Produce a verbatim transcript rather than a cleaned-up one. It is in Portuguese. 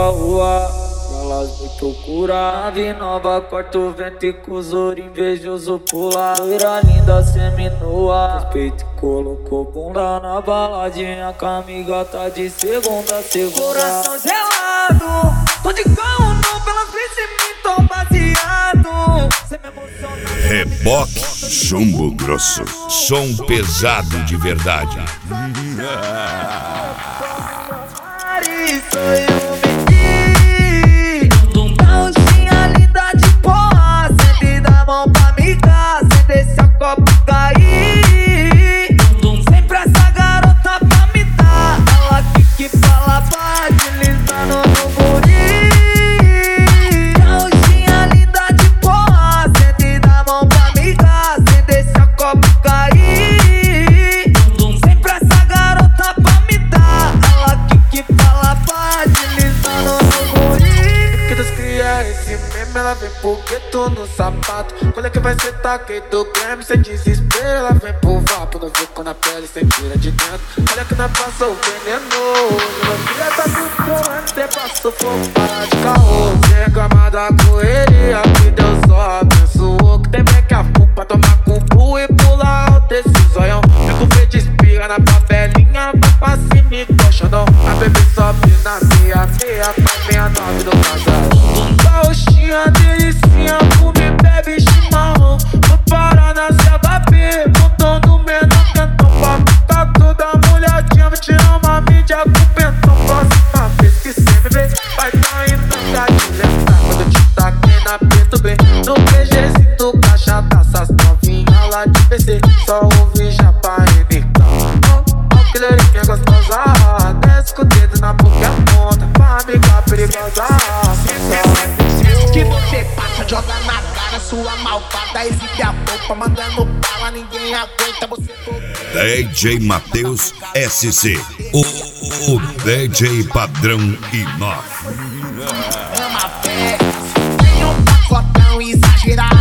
rua. Elas me procuram, ave nova, corta o vento e com os olhos invejoso pula. Loira linda, seminua, respeito e colocou bunda na baladinha. Com a amiga tá de segunda a segunda. Coração gelado, tô de carro não, pelas vezes me tô baseado. Cê me emociona. Reboque Chumbo Grosso, som pesado de verdade. Sou eu, Roxinha linda de porra, sempre dá mão pra amiga, sem deixar o copo cair. Sempre essa garota pra me dar, ela que que fala pra deslizando no guri. Roxinha linda de porra, sempre dá mão pra amiga, sem deixar o copo cair. Sempre essa garota pra me dar, ela que que fala pra deslizando no guri. Esse meme, ela vem pro gueto no sapato. Quando é que vai ser taquei do creme? Sem desespero, ela vem pro vapo. Não vê quando a pele sem tira de dentro. Olha que nós passou o veneno. Minha filha tá gostando, cê passou fogo, para de caô. Sem reclamar da correria, que Deus só abençoou. Que tem break a full pra tomar cubu e pular alto esse zoião. Fico verde espirra na papelinha, pra cima e coxa não. A bebê sobe na meia, meia pra meia nove do casal. Roxinha, delicinha, come, bebe chimarrão. Vou parar na C H P, montando menor quentão. Papo tá toda molhadinha, vou tirar uma mídia com pentão. Próxima vez que cê me vê, vai tá indo pra te lembrar. Quando eu te taquei na P do B, no P G sinto caixa, taças novinha lá de P C. Só ouvi já pra M K. Ó, ó que lerinha gostosa, desce com o dedo na boca e aponta pra amiga perigosa. Que você passa, joga na cara, sua malvada, exibe a boca, mandando bala, ninguém aguenta você. D J Matheus S C, o, o D J padrão e nove. Ama festa, tem um pacotão exagerado.